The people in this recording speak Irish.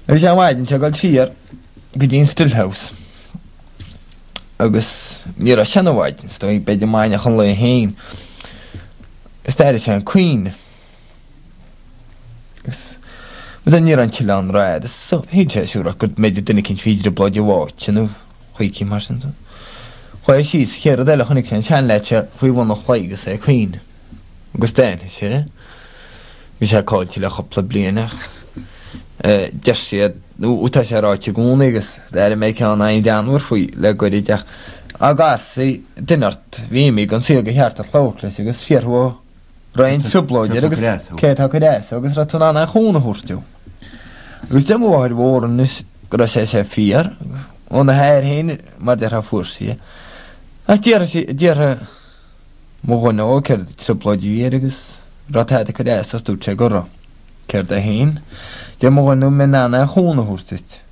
Agus sé bhaidin se gáil siar go dtíon Stillhouse. Agus níor a sena bhaidin, stoi beidir maine chun le hain. Stáir sé an Queen. Agus a níor an tileán ráid, so hí sé siúra go méidir duine cinn fíidir a blóide bháit, nu, chuicí mar sin. Choi síos chéir a déile chunig sé an sean leite faoi bhna chláigus é Queen. Agus déine sé. Bhí sé cáilte le chopla blianach. Deir siad, úta sé ráite gúna agus déir méid ceann aon deanúir faoi le goideach. Agus duinart bhí mí gan siad go cheart a chlóchlas agus fiarhó raon trúblóide agus cétá go déis agus ra tú anna chúna thuirtú. Agus de mháir bhór nus go sé fiar óna héir hain mar deir ha fuairsaí. Ach díar mógóna ó ceir trúblóide agus rátáide go déis as dúte go rá. Ceir a hain, de mógóna mé anna chúna thuirtist.